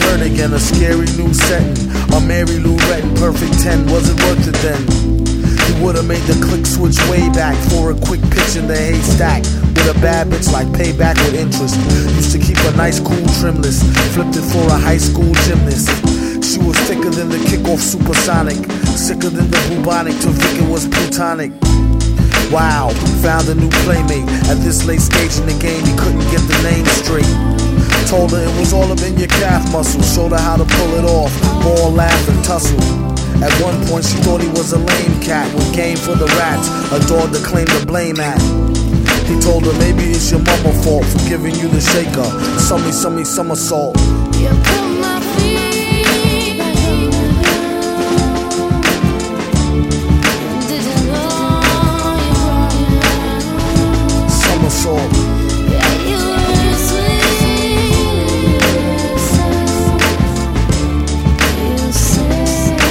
verdict and a scary new setting. A Mary Lou Retton, perfect 10, was it worth it then? He would've made the click switch way back for a quick pitch in the haystack. With a bad bitch like payback with interest. Used to keep a nice cool trim list. Flipped it for a high school gymnast. She was thicker than the kickoff supersonic. Sicker than the bubonic. To Vic it was plutonic. Wow, found a new playmate. At this late stage in the game, he couldn't get the name straight. Told her it was all up in your calf muscle. Showed her how to pull it off. Ball, laugh, and tussle. At one point she thought he was a lame cat with game for the rats, a dog to claim the blame at. He told her maybe it's your mama fault for giving you the shaker. Somersault. You put my feet back on the ground. Didn't know you brought it. Somersault. Yeah, you were sweet. You saved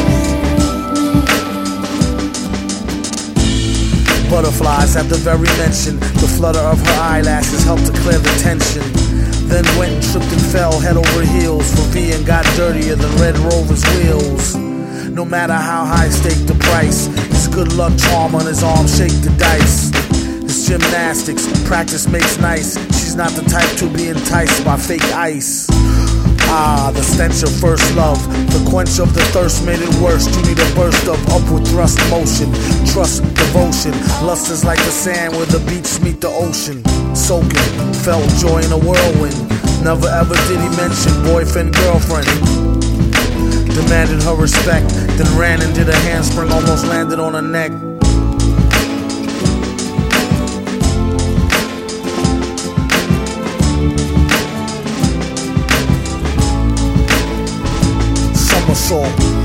me. Butterflies at the very mention. The flutter of her eyelashes helped to clear the tension. Then went and tripped and fell head over heels for V and got dirtier than Red Rover's wheels. No matter how high stake the price, his good luck charm on his arm shake the dice. His gymnastics, practice makes nice. She's not the type to be enticed by fake ice. Ah, the stench of first love. The quench of the thirst made it worse. You need a burst of upward thrust motion. Trust, devotion. Lust is like the sand where the beach meet the ocean. Soaking, felt joy in a whirlwind. Never ever did he mention boyfriend, girlfriend. Demanded her respect, then ran and did a handspring, almost landed on her neck. Somersault.